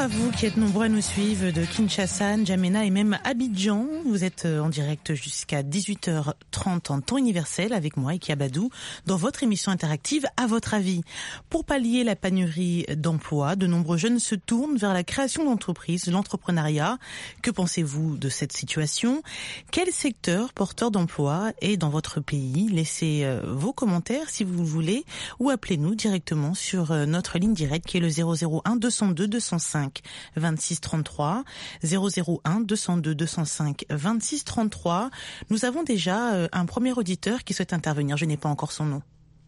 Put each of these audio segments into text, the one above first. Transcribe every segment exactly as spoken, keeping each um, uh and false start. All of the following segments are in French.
à vous qui êtes nombreux à nous suivre de Kinshasa, N'Djamena et même Abidjan. Vous êtes en direct jusqu'à dix-huit heures trente en temps universel avec moi, Eki Abadou, dans votre émission interactive À votre avis. Pour pallier la pénurie d'emplois, de nombreux jeunes se tournent vers la création d'entreprises, l'entrepreneuriat. Que pensez-vous de cette situation? Quel secteur porteur d'emplois est dans votre pays? Laissez vos commentaires si vous le voulez ou appelez-nous directement sur notre ligne directe qui est le zéro zéro un deux cent deux deux cent cinq vingt-six trente-trois, zéro zéro un deux cent deux deux cent cinq vingt-six trente-trois. Nous avons déjà un premier auditeur qui souhaite intervenir. Je n'ai pas encore son nom.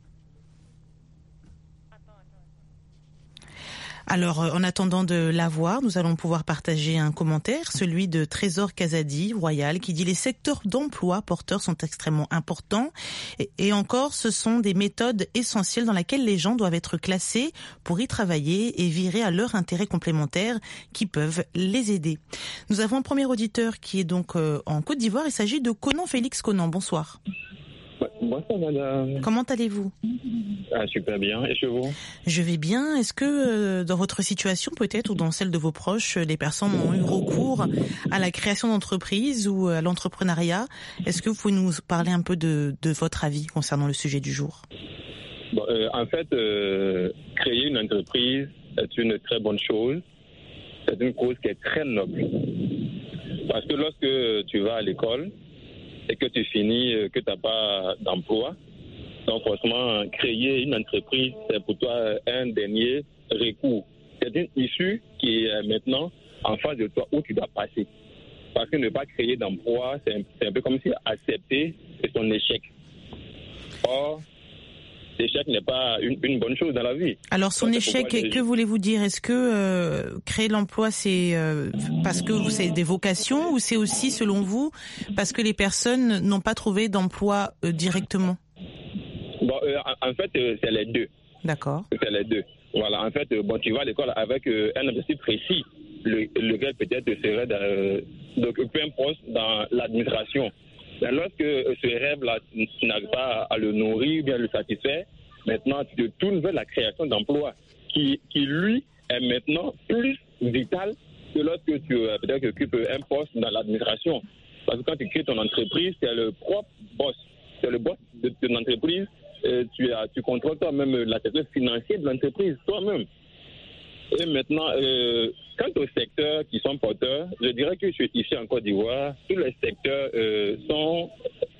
Alors, en attendant de l'avoir, nous allons pouvoir partager un commentaire, celui de Trésor Kazadi, Royal, qui dit « Les secteurs d'emploi porteurs sont extrêmement importants et, et encore, ce sont des méthodes essentielles dans lesquelles les gens doivent être classés pour y travailler et virer à leur intérêt complémentaire qui peuvent les aider. » Nous avons un premier auditeur qui est donc euh, en Côte d'Ivoire. Il s'agit de Conan Félix Conan. Bonsoir. Bonsoir madame. Comment allez-vous? Ah, super bien. Et chez vous? Je vais bien. Est-ce que euh, dans votre situation peut-être ou dans celle de vos proches, les personnes ont eu recours à la création d'entreprises ou à l'entrepreneuriat? Est-ce que vous pouvez nous parler un peu de, de votre avis concernant le sujet du jour? Bon, euh, en fait, euh, créer une entreprise est une très bonne chose. C'est une cause qui est très noble. Parce que lorsque tu vas à l'école et que tu finis, que tu n'as pas d'emploi, donc forcément, créer une entreprise, c'est pour toi un dernier recours. C'est une issue qui est maintenant en face de toi où tu dois passer. Parce que ne pas créer d'emploi, c'est un, c'est un peu comme si accepter son échec. Or, l'échec n'est pas une, une bonne chose dans la vie. Alors son donc, échec, que les... voulez-vous dire? Est-ce que euh, créer l'emploi, c'est euh, parce que vous avez des vocations ou c'est aussi, selon vous, parce que les personnes n'ont pas trouvé d'emploi euh, directement? Bon, euh, en, en fait, euh, c'est les deux. D'accord. C'est les deux. Voilà, en fait, euh, bon, tu vas à l'école avec euh, un objectif précis, le, lequel peut-être serait d'occuper un poste dans l'administration. Mais lorsque euh, ce rêve-là, tu n'arrives pas à le nourrir, bien le satisfaire, maintenant, tu te tournes vers la création d'emplois, qui, qui, lui, est maintenant plus vital que lorsque tu euh, peut-être occupes un poste dans l'administration. Parce que quand tu crées ton entreprise, c'est le propre boss. C'est le boss de ton entreprise. Euh, tu, as, tu contrôles toi-même l'aspect financier de l'entreprise, toi-même. Et maintenant, euh, quant aux secteurs qui sont porteurs, je dirais que ici en Côte d'Ivoire, tous les secteurs euh, sont,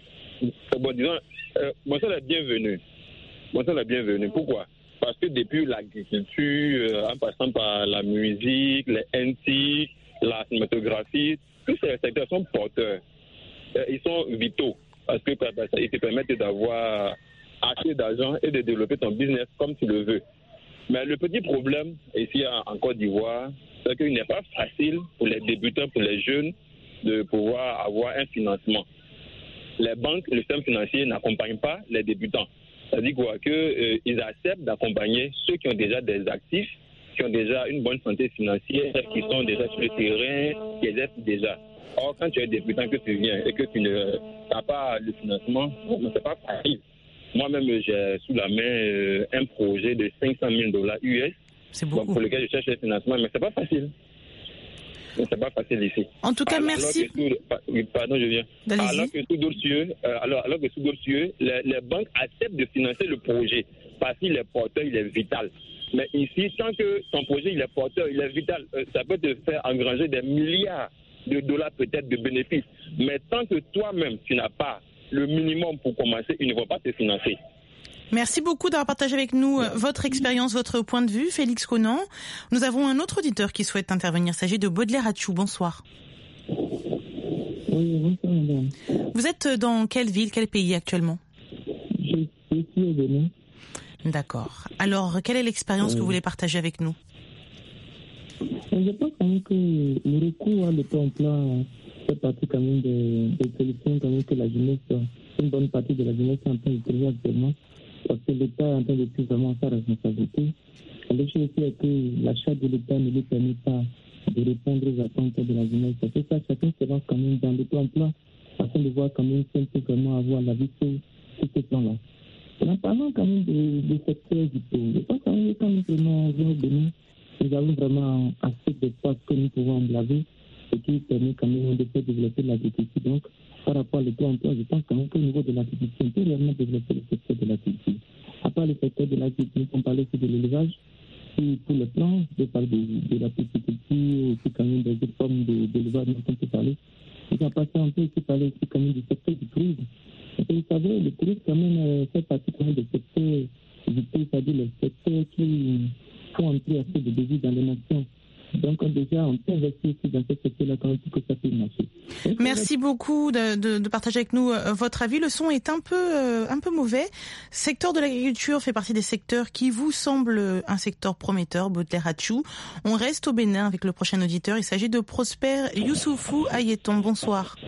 bon, disons, euh, bon, ça, la bienvenue. Bon, ça, la bienvenue. Pourquoi? Parce que depuis l'agriculture, euh, en passant par la musique, les N T, la cinématographie, tous ces secteurs sont porteurs. Euh, ils sont vitaux. Parce qu'ils te permettent d'avoir assez d'argent et de développer ton business comme tu le veux. Mais le petit problème ici en Côte d'Ivoire, c'est qu'il n'est pas facile pour les débutants, pour les jeunes, de pouvoir avoir un financement. Les banques, le système financier n'accompagnent pas les débutants. C'est-à-dire quoi, qu'ils euh, acceptent d'accompagner ceux qui ont déjà des actifs, qui ont déjà une bonne santé financière, qui sont déjà sur le terrain, qui exercent déjà. Or, quand tu es débutant, que tu viens et que tu n'as pas le financement, ce n'est pas facile. Moi-même, j'ai sous la main euh, un projet de cinq cent mille dollars U S. C'est beaucoup. Donc, pour lequel je cherche le financement, mais ce n'est pas facile. Mais c'est pas facile ici. En tout cas, alors, merci. Alors tout, pardon, je viens. Allez-y. Alors que sous d'autres cieux, euh, alors, alors que sous d'autres cieux, les, les banques acceptent de financer le projet parce qu'il est porteur, il est vital. Mais ici, tant que ton projet il est porteur, il est vital, euh, ça peut te faire engranger des milliards de dollars peut-être de bénéfices. Mais tant que toi-même, tu n'as pas le minimum pour commencer, ils ne vont pas te financer. Merci beaucoup d'avoir partagé avec nous votre expérience, votre point de vue, Félix Conan. Nous avons un autre auditeur qui souhaite intervenir. Il s'agit de Baudelaire Atchou. Bonsoir. Oui, bonsoir, madame. Vous êtes dans quelle ville, quel pays actuellement? Je suis au Bénin. D'accord. Alors, quelle est l'expérience euh... que vous voulez partager avec nous? Je pense quand même que le recours à l'auto-emploi fait partie quand même des, des solutions quand même que la jeunesse, une bonne partie de la jeunesse est en train de trouver actuellement. Parce que l'État est en train de prendre vraiment sa responsabilité. Le chose aussi est que l'achat de l'État ne lui permet pas de répondre aux attentes de la jeunesse. C'est pour ça que chacun se lance quand même dans l'auto-emploi afin de voir quand même si on peut vraiment avoir la vie sur, sur ce plan-là. En parlant quand même de, de secteurs vitaux, je pense quand même que quand nous prenons au Bénin, nous avons vraiment assez d'espace que nous pouvons emblaver, ce qui permet quand même de faire développer l'agriculture. Donc, par rapport au taux emploi, je pense quand même qu'au niveau de l'agriculture, on peut réellement développer le secteur de l'agriculture. À part le secteur de l'agriculture, on parlait aussi de l'élevage. Et pour le plan, de parler de, de la pisciculture, aussi quand même des autres formes d'élevage dont on peut parler. Et à part ça, on peut aussi parler aussi quand même du secteur du tourisme. Et vous savez, le tourisme quand même euh, fait partie quand même des secteurs vitaux, c'est-à-dire les secteurs qui font entrer assez de devises dans les nations. Donc déjà, on peut investir aussi dans ce secteur-là quand même pour que ça puisse marcher. Donc, merci beaucoup de, de, de partager avec nous euh, votre avis. Le son est un peu euh, un peu mauvais. Secteur de l'agriculture fait partie des secteurs qui vous semblent un secteur prometteur, Baudelaire Hatchou. On reste au Bénin avec le prochain auditeur. Il s'agit de Prosper Youssoufou Ayeton. Bonsoir.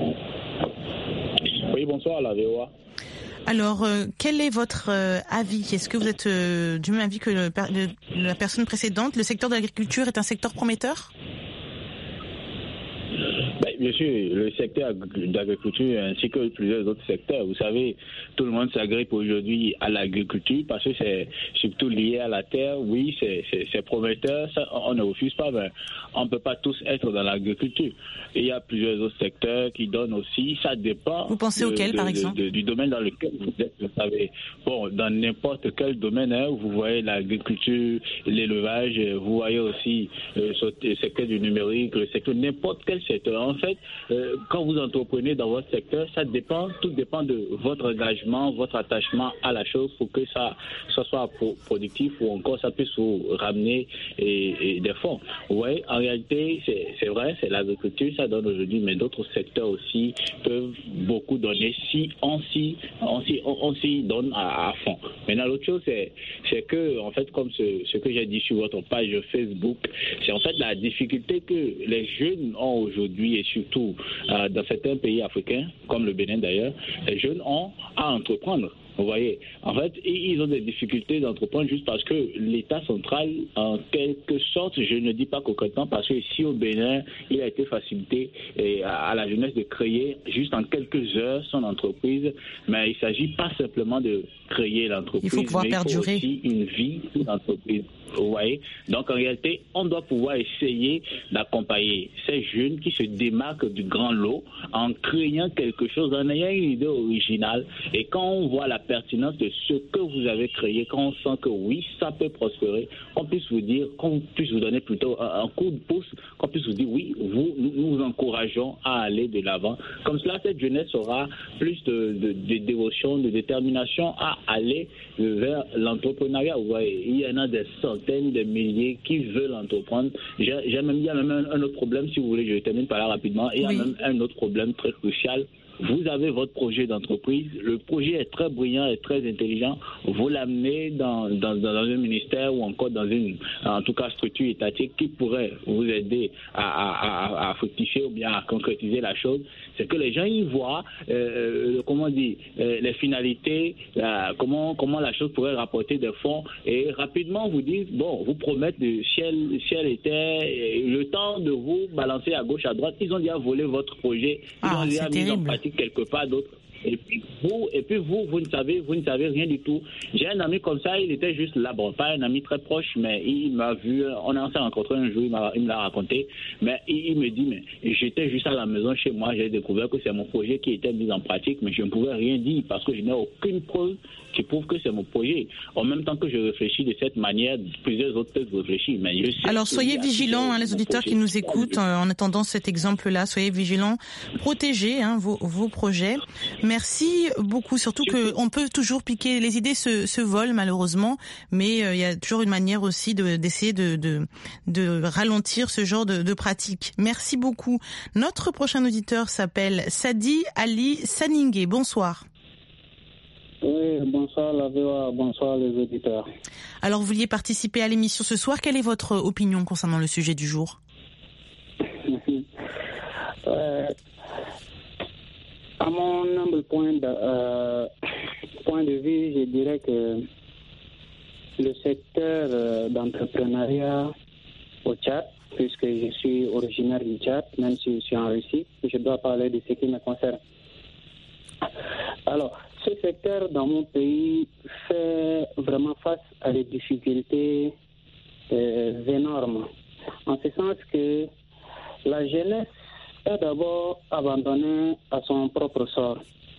Oui, bonsoir à la V O A. Alors, euh, quel est votre euh, avis ? Est-ce que vous êtes euh, du même avis que le, le, la personne précédente ? Le secteur de l'agriculture est un secteur prometteur ? Ben, bien sûr, le secteur d'agriculture ainsi que plusieurs autres secteurs. Vous savez, tout le monde s'agrippe aujourd'hui à l'agriculture parce que c'est surtout lié à la terre. Oui, c'est, c'est, c'est prometteur, ça, on ne refuse pas, mais on ne peut pas tous être dans l'agriculture. Et il y a plusieurs autres secteurs qui donnent aussi, ça dépend. Vous pensez de, auquel, de, par de, exemple de, du domaine dans lequel vous êtes, vous savez. Bon, dans n'importe quel domaine, hein, vous voyez l'agriculture, l'élevage, vous voyez aussi euh, le secteur du numérique, le secteur, n'importe quel secteur. En fait, euh, quand vous entreprenez dans votre secteur, ça dépend, tout dépend de votre engagement, votre attachement à la chose pour que ça, ça soit pro- productif ou encore ça puisse vous ramener et, et des fonds. Vous voyez, en réalité, c'est, c'est vrai, c'est l'agriculture, ça donne aujourd'hui, mais d'autres secteurs aussi peuvent beaucoup donner si on s'y, on s'y, on, on s'y donne à, à fond. Maintenant, l'autre chose, c'est, c'est que, en fait, comme ce, ce que j'ai dit sur votre page Facebook, c'est en fait la difficulté que les jeunes ont aujourd'hui et surtout euh, dans certains pays africains, comme le Bénin d'ailleurs, les jeunes ont à entreprendre. Vous voyez, en fait, ils ont des difficultés d'entreprendre juste parce que l'État central, en quelque sorte, je ne dis pas concrètement, parce que ici au Bénin, il a été facilité et à la jeunesse de créer juste en quelques heures son entreprise, mais il ne s'agit pas simplement de créer l'entreprise, il faut pouvoir mais perdurer. Il faut aussi une vie pour l'entreprise. Vous voyez, donc en réalité, on doit pouvoir essayer d'accompagner ces jeunes qui se démarquent du grand lot en créant quelque chose, en ayant une idée originale. Et quand on voit la pertinence de ce que vous avez créé, quand on sent que oui, ça peut prospérer, qu'on puisse vous dire, qu'on puisse vous donner plutôt un, un coup de pouce, qu'on puisse vous dire oui, vous, nous, nous vous encourageons à aller de l'avant. Comme cela, cette jeunesse aura plus de, de, de dévotion, de détermination à aller vers l'entrepreneuriat. Vous voyez, il y en a des centaines de milliers qui veulent entreprendre. J'ai, j'ai même, il y a même un, un autre problème, si vous voulez, je termine par là rapidement. Il y a oui. même un autre problème très crucial. Vous avez votre projet d'entreprise, le projet est très brillant et très intelligent, vous l'amenez dans, dans, dans un ministère ou encore dans une, en tout cas, structure étatique qui pourrait vous aider à, à, à, à fructifier ou bien à concrétiser la chose. C'est que les gens y voient, euh, comment dire, euh, les finalités, euh, comment, comment la chose pourrait rapporter des fonds et rapidement vous disent, bon, vous promettent du ciel, ciel et terre, et le temps de vous balancer à gauche, à droite, ils ont déjà volé votre projet, ils ah, ont déjà mis terrible. en pratique quelque part d'autre. Et puis vous, et puis vous, vous ne savez, vous ne savez rien du tout. J'ai un ami comme ça, il était juste là, bon, pas un ami très proche, mais il m'a vu, on s'est rencontré un jour, il, m'a, il me l'a raconté, mais il, il me dit, mais j'étais juste à la maison chez moi, j'ai découvert que c'est mon projet qui était mis en pratique, mais je ne pouvais rien dire parce que je n'ai aucune preuve qui prouve que c'est mon projet. En même temps que je réfléchis de cette manière, plusieurs autres peuvent réfléchir, mais je sais. Alors soyez vigilants, hein, les auditeurs qui nous écoutent, euh, en attendant cet exemple-là, soyez vigilants, protégez hein, vos, vos projets. Merci beaucoup, surtout que on peut toujours piquer, les idées se, se volent malheureusement, mais il euh, y a toujours une manière aussi de, d'essayer de, de, de ralentir ce genre de, de pratique. Merci beaucoup. Notre prochain auditeur s'appelle Sadi Ali Saningé. Bonsoir. Oui, bonsoir la V O A, bonsoir les auditeurs. Alors vous vouliez participer à l'émission ce soir, quelle est votre opinion concernant le sujet du jour? euh, À mon humble point de, euh, point de vue, je dirais que le secteur euh, d'entrepreneuriat au Tchad, puisque je suis originaire du Tchad, même si je suis en Russie, je dois parler de ce qui me concerne. Alors, ce secteur dans mon pays fait vraiment face à des difficultés euh, énormes. En ce sens que la jeunesse est d'abord abandonnée à son propre sort.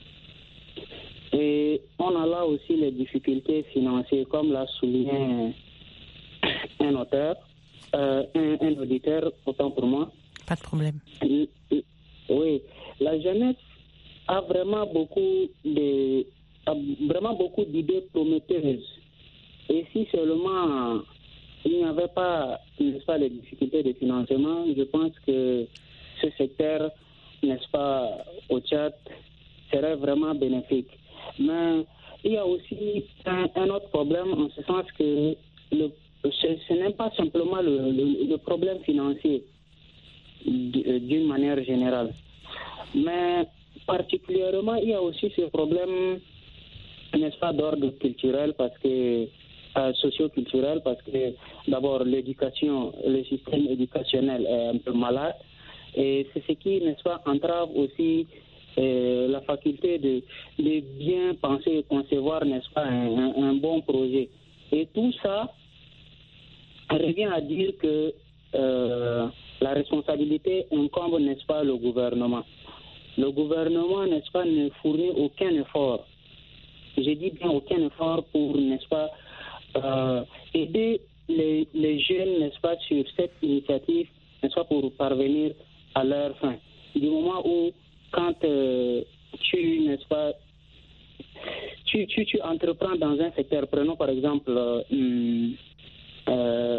Et on a là aussi les difficultés financières, comme l'a souligné un auteur, euh, un, un auditeur, autant pour moi. Pas de problème. Oui, la jeunesse a vraiment beaucoup de, a vraiment beaucoup d'idées prometteuses. Et si seulement il n'y avait pas, n'est-ce pas, les difficultés de financement, je pense que ce secteur, n'est-ce pas, au Tchad, serait vraiment bénéfique. Mais il y a aussi un, un autre problème en ce sens que le, ce, ce n'est pas simplement le, le, le problème financier d'une manière générale. Mais particulièrement, il y a aussi ce problème, n'est-ce pas, d'ordre culturel, parce que euh, socio-culturel, parce que d'abord l'éducation, le système éducationnel est un peu malade, et c'est ce qui, n'est-ce pas, entrave aussi euh, la faculté de, de bien penser et concevoir, n'est-ce pas, un, un, un bon projet. Et tout ça revient à dire que euh, la responsabilité incombe, n'est-ce pas, le gouvernement. Le gouvernement, n'est-ce pas, ne fournit aucun effort. Je dis bien aucun effort pour, n'est-ce pas, euh, aider les, les jeunes, n'est-ce pas, sur cette initiative, n'est-ce pas, pour parvenir à leur fin. Du moment où, quand euh, tu, n'est-ce pas, tu, tu, tu entreprends dans un secteur, prenons par exemple euh, euh,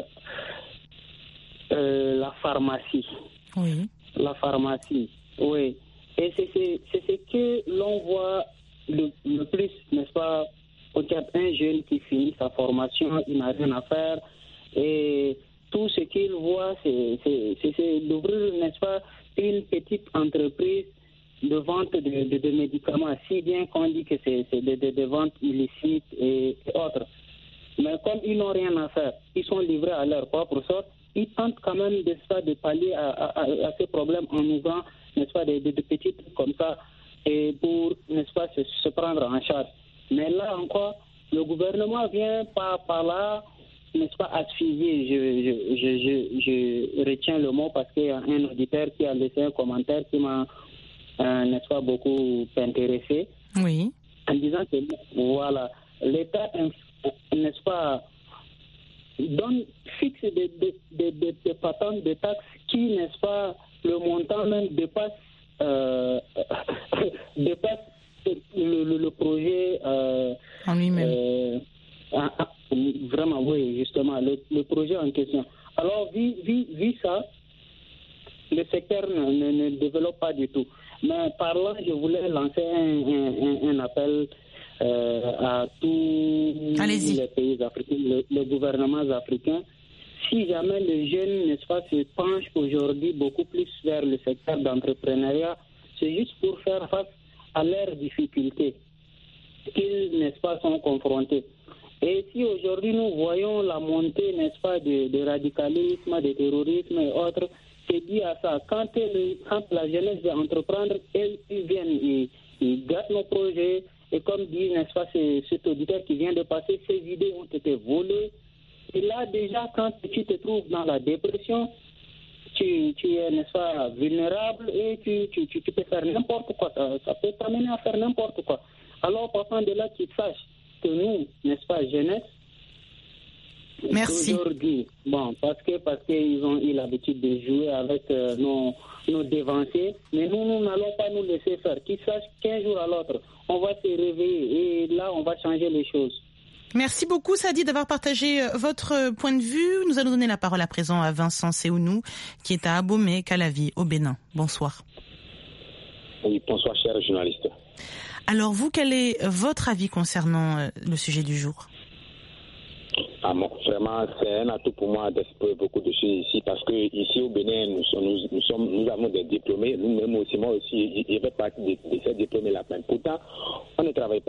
euh, la pharmacie. Oui. La pharmacie, oui. Et c'est, c'est, c'est ce que l'on voit le, le plus, n'est-ce pas, peut-être un jeune qui finit sa formation, il n'a rien à faire, et tout ce qu'il voit, c'est, c'est, c'est, c'est d'ouvrir, n'est-ce pas, une petite entreprise de vente de, de, de médicaments, si bien qu'on dit que c'est, c'est des de, de ventes illicites et, et autres. Mais comme ils n'ont rien à faire, ils sont livrés à leur propre sort, ils tentent quand même de, ça, de pallier à, à, à ces problèmes en ouvrant, n'est-ce pas, des, des, des petits trucs comme ça, et pour, n'est-ce pas, se, se prendre en charge. Mais là encore, le gouvernement vient par, par là, n'est-ce pas, asphyxier. Je, je, je, je, je retiens le mot parce qu'il y a un auditeur qui a laissé un commentaire qui m'a, euh, n'est-ce pas, beaucoup intéressé. Oui. En disant que, voilà, l'État, n'est-ce pas, donne, fixe des, des, des, des, des patentes de taxes qui, n'est-ce pas, le montant même dépasse, euh, dépasse le, le, le projet euh, en lui-même. Euh, ah, ah, vraiment, oui, justement, le, le projet en question. Alors, vu, vu, vu ça, le secteur ne, ne, ne développe pas du tout. Mais par là, je voulais lancer un, un, un appel euh, à tous Allez-y. les pays africains, les, les gouvernements africains. Si jamais les jeunes, n'est-ce pas, se penchent aujourd'hui beaucoup plus vers le secteur d'entrepreneuriat, c'est juste pour faire face à leurs difficultés qu'ils, n'est-ce pas, sont confrontés. Et si aujourd'hui nous voyons la montée, n'est-ce pas, de, de radicalisme, de terrorisme et autres, c'est dit à ça. Quand, elle, quand la jeunesse veut entreprendre, ils, ils viennent, ils, ils gâtent nos projets. Et comme dit, n'est-ce pas, c'est, cet auditeur qui vient de passer, ces idées ont été volées. Et là, déjà, quand tu te trouves dans la dépression, tu, tu es, n'est-ce pas, vulnérable et tu, tu, tu, tu peux faire n'importe quoi. Ça, ça peut t'amener à faire n'importe quoi. Alors, partant de là, tu saches que nous, n'est-ce pas, jeunesse, merci. Aujourd'hui, bon, parce que parce qu'ils ont eu l'habitude de jouer avec euh, nos, nos dévanciers, mais nous, nous n'allons pas nous laisser faire. Qu'ils sachent qu'un jour à l'autre, on va se réveiller et là, on va changer les choses. Merci beaucoup, Sadi, d'avoir partagé votre point de vue. Nous allons donner la parole à présent à Vincent Séounou, qui est à Abomey, Calavi, au Bénin. Bonsoir. Oui, bonsoir, cher journaliste. Alors, vous, quel est votre avis concernant le sujet du jour ? Ah bon, vraiment, c'est un atout pour moi d'explorer beaucoup de choses ici, parce que ici au Bénin, nous, sommes, nous, nous, sommes, nous avons des diplômés, nous-mêmes aussi, moi aussi, il y avait partie de, de ces diplômés-là. Pourtant, on ne travaille pas.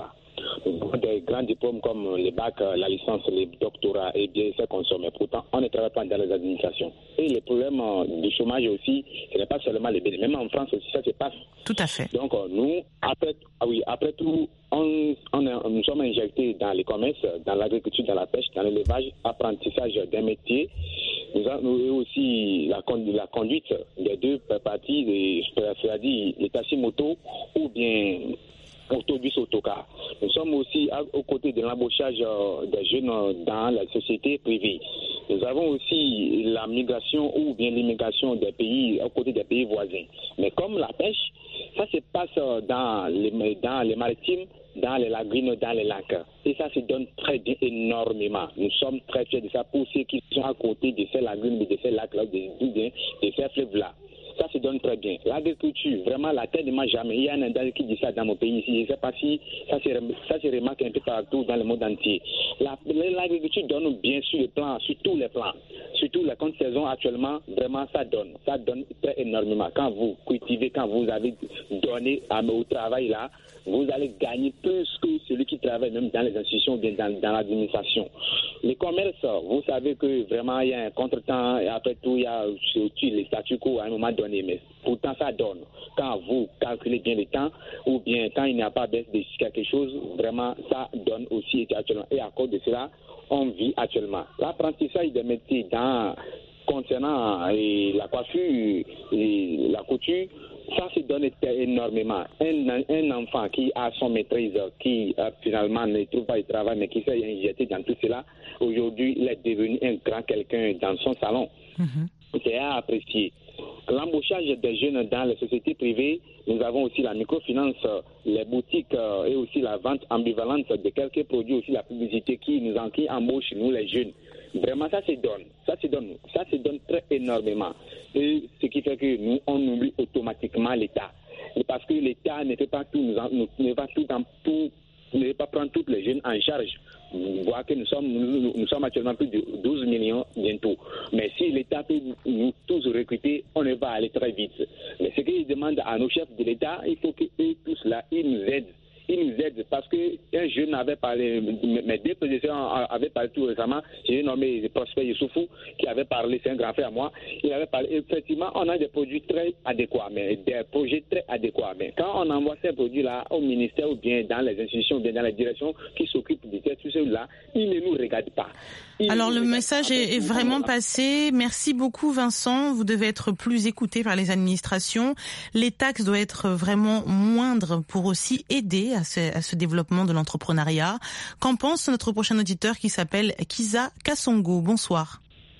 Nous avons des grands diplômes comme les bacs, la licence, les doctorats et bien ces consorts. Mais pourtant, on ne travaille pas dans les administrations. Et les problèmes du chômage aussi, ce n'est pas seulement les Bénin. Même en France aussi, ça se passe. Tout à fait. Donc, nous, après, ah oui, après tout, on, on est, nous sommes injectés dans les commerces, dans l'agriculture, dans la pêche, dans l'élevage, apprentissage d'un métier. Nous avons aussi la, la conduite des deux parties, c'est-à-dire les taxis moto ou bien autobus autocar. Nous sommes aussi aux côtés de l'embauchage des jeunes dans la société privée. Nous avons aussi la migration ou bien l'immigration des pays, aux côtés des pays voisins. Mais comme la pêche, ça se passe dans les, dans les maritimes, dans les lagunes, dans les lacs. Et ça se donne très bien, énormément. Nous sommes très fiers de ça pour ceux qui sont à côté de ces lagunes, de ces lacs-là, de, de, de ces fleuves-là. Ça se donne très bien. L'agriculture, vraiment, la terre ne mange jamais. Il y a un Indien qui dit ça dans mon pays ici. Je ne sais pas si ça se, ça se remarque un peu partout dans le monde entier. La, l'agriculture donne bien sur les plans, sur tous les plans. Surtout les comptes saison actuellement, vraiment, ça donne. Ça donne très énormément. Quand vous cultivez, quand vous avez donné à, au travail là, vous allez gagner plus que celui qui travaille même dans les institutions ou bien dans, dans l'administration. Les commerces, vous savez que vraiment il y a un contretemps et après tout il y a surtout les statu quo à un moment donné, mais pourtant ça donne. Quand vous calculez bien le temps ou bien quand il n'y a pas baisse de quelque chose, vraiment ça donne aussi actuellement. Et à cause de cela, on vit actuellement. L'apprentissage des métiers dans concernant et la coiffure et la couture, ça se donne énormément. Un, un enfant qui a son maîtrise, qui euh, finalement ne trouve pas de travail, mais qui s'est injecté dans tout cela, aujourd'hui, il est devenu un grand quelqu'un dans son salon. Mm-hmm. C'est à apprécier. L'embauchage des jeunes dans les sociétés privées, nous avons aussi la microfinance, les boutiques euh, et aussi la vente ambivalente de quelques produits, aussi la publicité qui nous en, qui embauche nous les jeunes. Vraiment, ça se donne. Ça se donne. Ça se donne très énormément. Et ce qui fait que nous, on oublie automatiquement l'État. Et parce que l'État ne fait pas tout, nous, nous, ne va tout dans tout, ne va pas prendre toutes les jeunes en charge. Vous voyez que nous sommes, nous, nous sommes actuellement plus de douze millions bientôt. Mais si l'État peut nous tous recruter, on va aller très vite. Mais ce qu'il demande à nos chefs de l'État, il faut qu'eux tous là, ils nous aident. Ils nous aident parce qu'un jeune avait parlé, mes deux prédécesseurs avaient parlé tout récemment, j'ai nommé Prosper Youssoufou qui avait parlé, c'est un grand frère à moi, il avait parlé, effectivement on a des produits très adéquats, mais des projets très adéquats, mais quand on envoie ces produits-là au ministère ou bien dans les institutions ou bien dans les directions qui s'occupent de tout cela, ils ne nous regardent pas. Ils Alors le message est, est vraiment passé. Merci beaucoup Vincent. Vous devez être plus écouté par les administrations. Les taxes doivent être vraiment moindres pour aussi aider à ce, à ce développement de l'entrepreneuriat. Qu'en pense notre prochain auditeur qui s'appelle Kiza Kassongo? Bonsoir.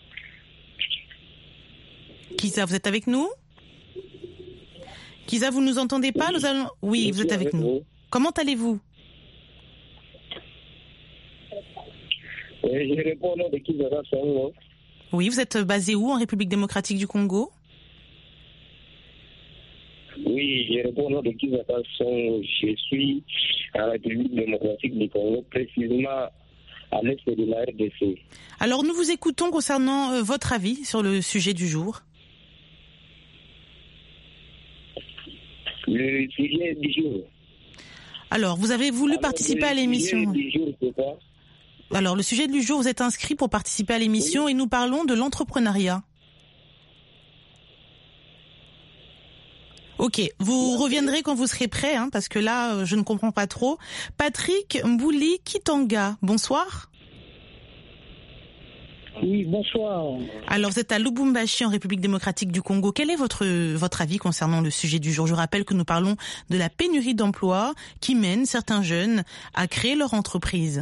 Kiza, vous êtes avec nous? Kiza, vous nous entendez pas? Nous allons... Oui, vous êtes avec nous. Comment allez-vous? Je réponds au nom de Kiza Kassongo. Oui, vous êtes basé où? En République démocratique du Congo? Oui, je réponds au nom de Kiza Kassongo. Je suis à la République démocratique du Congo, précisément à l'est de la R D C. Alors, nous vous écoutons concernant euh, votre avis sur le sujet du jour. Le sujet du jour. Alors, vous avez voulu Alors, participer à l'émission. Le sujet du jour, c'est quoi? Alors, le sujet du jour, vous êtes inscrit pour participer à l'émission oui. Et nous parlons de l'entrepreneuriat. Ok, vous reviendrez quand vous serez prêt, hein, parce que là, je ne comprends pas trop. Patrick Mbouli Kitanga, bonsoir. Oui, bonsoir. Alors, vous êtes à Lubumbashi, en République démocratique du Congo. Quel est votre votre avis concernant le sujet du jour? Je rappelle que nous parlons de la pénurie d'emplois qui mène certains jeunes à créer leur entreprise.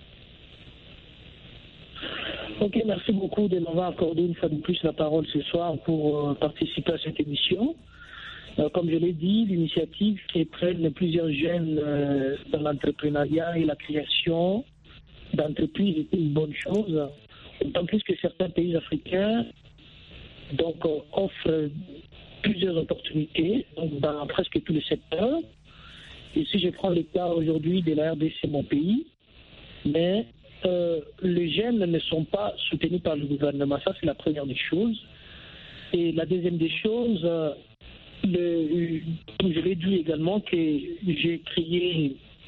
Ok, merci beaucoup de m'avoir accordé une fois de plus la parole ce soir pour euh, participer à cette émission. Euh, comme je l'ai dit, l'initiative qui prenne plusieurs jeunes euh, dans l'entrepreneuriat et la création d'entreprises est une bonne chose. D'autant plus que certains pays africains donc, euh, offrent plusieurs opportunités donc, dans presque tous les secteurs. Et si je prends le cas aujourd'hui de la R D C, mon pays, mais euh, les jeunes ne sont pas soutenus par le gouvernement. Ça, c'est la première des choses. Et la deuxième des choses, euh, le, je l'ai dit également que j'ai créé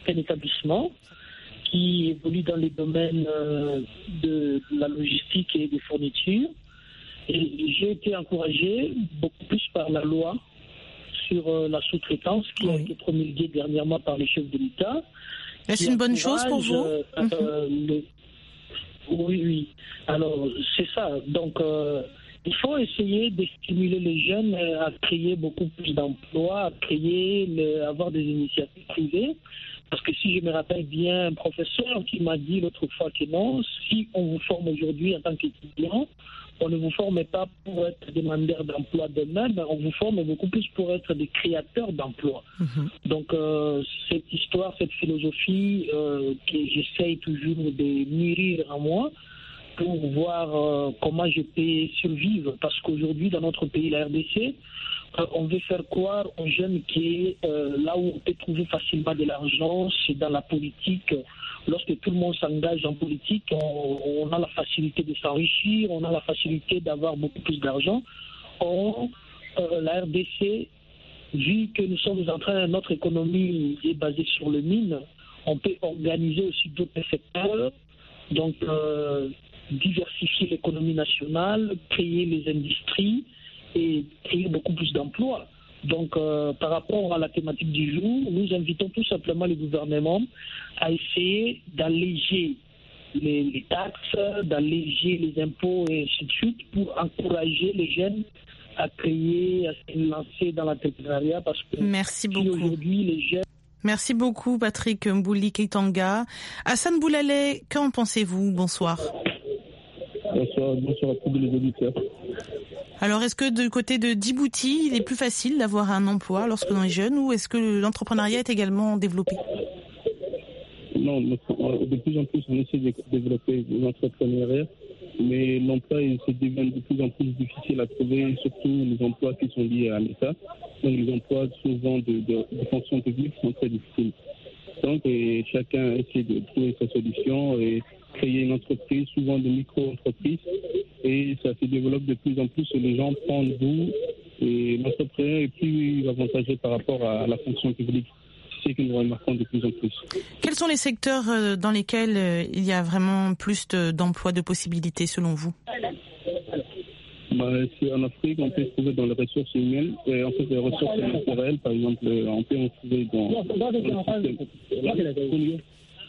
un établissement qui évolue dans les domaines euh, de la logistique et des fournitures. Et j'ai été encouragé beaucoup plus par la loi sur euh, la sous-traitance qui oui. a été promulguée dernièrement par les chefs de l'État. Est-ce une bonne chose pour vous? euh, mm-hmm. euh, le... Oui, oui. Alors, c'est ça. Donc, euh, il faut essayer de stimuler les jeunes à créer beaucoup plus d'emplois, à créer, le, avoir des initiatives privées. Parce que si je me rappelle bien, un professeur qui m'a dit l'autre fois que non, si on vous forme aujourd'hui en tant qu'étudiant, on ne vous forme pas pour être demandeur d'emploi demain, mais on vous forme beaucoup plus pour être des créateurs d'emplois. Mmh. Donc, euh, cette histoire, cette philosophie euh, que j'essaye toujours de mûrir en moi pour voir euh, comment je peux survivre. Parce qu'aujourd'hui, dans notre pays, la R D C, euh, on veut faire croire aux jeunes que euh, là où on peut trouver facilement de l'argent, c'est dans la politique. Lorsque tout le monde s'engage en politique, on, on a la facilité de s'enrichir, on a la facilité d'avoir beaucoup plus d'argent. Or, euh, la R D C, vu que nous sommes en train, notre économie est basée sur le mine, on peut organiser aussi d'autres secteurs, donc euh, diversifier l'économie nationale, créer les industries et créer beaucoup plus d'emplois. Donc, euh, par rapport à la thématique du jour, nous invitons tout simplement le gouvernement à essayer d'alléger les, les taxes, d'alléger les impôts et ainsi de suite pour encourager les jeunes à créer, à se lancer dans l'entrepreneuriat parce que Merci beaucoup. Aujourd'hui, les jeunes... Merci beaucoup, Patrick Mbouli Keitanga. Hassan Boulalé, qu'en pensez-vous? Bonsoir. Bonsoir, bonsoir à tous les auditeurs. Alors, est-ce que du côté de Djibouti, il est plus facile d'avoir un emploi lorsque l'on est jeune ou est-ce que l'entrepreneuriat est également développé? Non, de plus en plus, on essaie de développer l'entrepreneuriat, mais l'emploi se devient de plus en plus difficile à trouver, surtout les emplois qui sont liés à l'État. Donc, les emplois souvent de, de, de fonction publique sont très difficiles. Donc, et chacun essaie de trouver sa solution et créer une entreprise, souvent de micro-entreprises, et ça se développe de plus en plus. Les gens prennent goût et l'entrepreneur est plus avantagé par rapport à la fonction publique. C'est ce que nous remarquons de plus en plus. Quels sont les secteurs dans lesquels il y a vraiment plus d'emplois, de possibilités selon vous? Bah, c'est en Afrique, on peut trouver dans les ressources humaines, et en fait les ressources naturelles, par exemple, on peut en trouver dans, dans le système.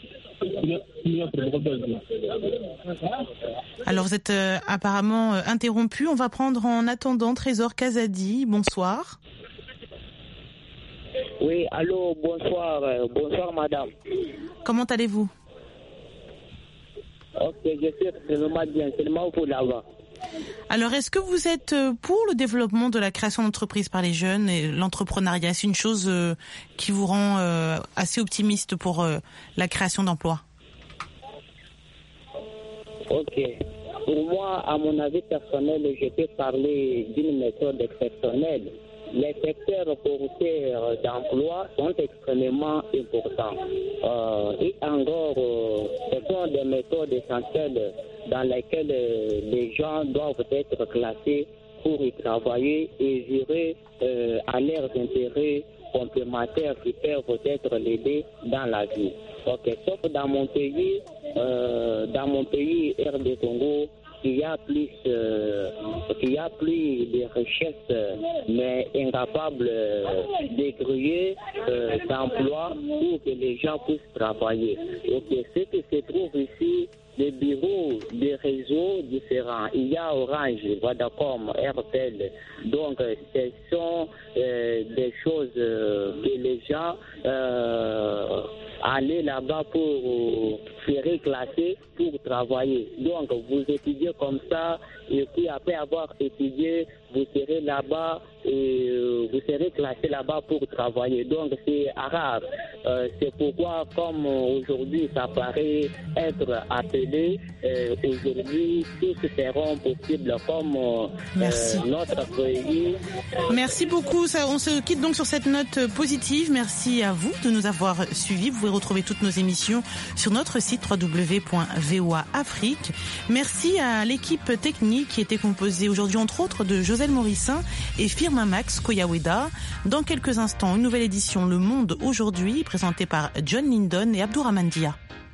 Alors vous êtes euh, apparemment euh, interrompu. On va prendre en attendant Trésor Kazadi. Bonsoir. Oui, allô, bonsoir, euh, bonsoir madame. Comment allez-vous? Ok, je suis extrêmement bien, seulement pour là-bas. Alors, est-ce que vous êtes pour le développement de la création d'entreprises par les jeunes et l'entrepreneuriat? C'est une chose euh, qui vous rend euh, assez optimiste pour euh, la création d'emplois? Ok. Pour moi, à mon avis personnel, je peux parler d'une méthode exceptionnelle. Les secteurs porteurs d'emploi sont extrêmement importants. Euh, et encore, euh, ce sont des méthodes essentielles dans lesquelles euh, les gens doivent être classés pour y travailler et gérer euh, à leurs intérêts complémentaires qui peuvent être l'aider dans la vie. Ok, sauf dans mon pays, euh, dans mon pays R D Congo, il y a plus, euh, il y a plus de richesses, mais incapables de créer euh, d'emplois pour que les gens puissent travailler. Ok, ce qui se trouve ici, des bureaux, des réseaux différents. Il y a Orange, Vodacom, R T L. Donc, ce sont euh, des choses euh, que les gens euh, allaient là-bas pour faire classer, pour travailler. Donc, vous étudiez comme ça, et puis après avoir étudié, vous serez là-bas et vous serez classé là-bas pour travailler. Donc, c'est rare. Euh, c'est pourquoi, comme aujourd'hui, ça paraît être appelé, euh, aujourd'hui, tout se feront possible comme euh, notre pays. Merci beaucoup. Ça, on se quitte donc sur cette note positive. Merci à vous de nous avoir suivis. Vous pouvez retrouver toutes nos émissions sur notre site site w w w point v o a afrique. Merci à l'équipe technique qui était composée aujourd'hui entre autres de Joselle Morissin et Firmin Max Koyaweda. Dans quelques instants, une nouvelle édition Le Monde aujourd'hui présentée par John Lindon et Abdourahmane Dia.